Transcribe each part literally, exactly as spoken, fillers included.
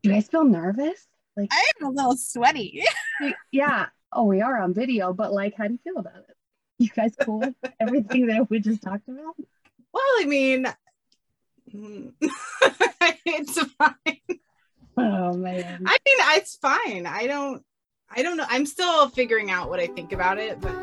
Do you guys feel nervous? Like, I am a little sweaty. yeah. Oh, we are on video, but like, how do you feel about it? You guys cool with everything that we just talked about? Well, I mean, it's fine. Oh man. I mean, it's fine. I don't, I don't know. I'm still figuring out what I think about it, but.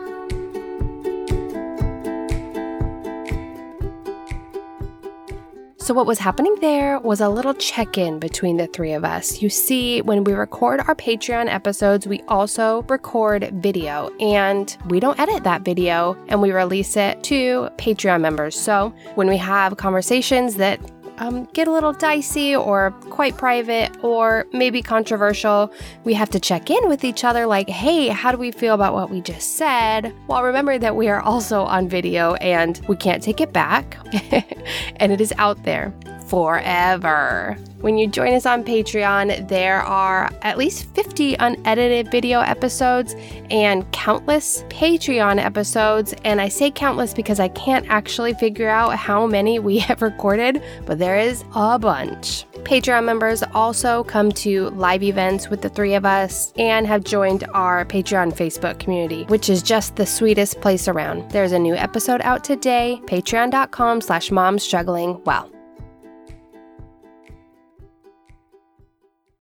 So what was happening there was a little check-in between the three of us. You see, when we record our Patreon episodes, we also record video, and we don't edit that video, and we release it to Patreon members. So when we have conversations that um, get a little dicey or quite private or maybe controversial, we have to check in with each other like, hey, how do we feel about what we just said? While remember that we are also on video and we can't take it back and it is out there forever. When you join us on Patreon, there are at least fifty unedited video episodes and countless Patreon episodes. And I say countless because I can't actually figure out how many we have recorded, but there is a bunch. Patreon members also come to live events with the three of us and have joined our Patreon Facebook community, which is just the sweetest place around. There's a new episode out today, patreon.com slash momstruggling well.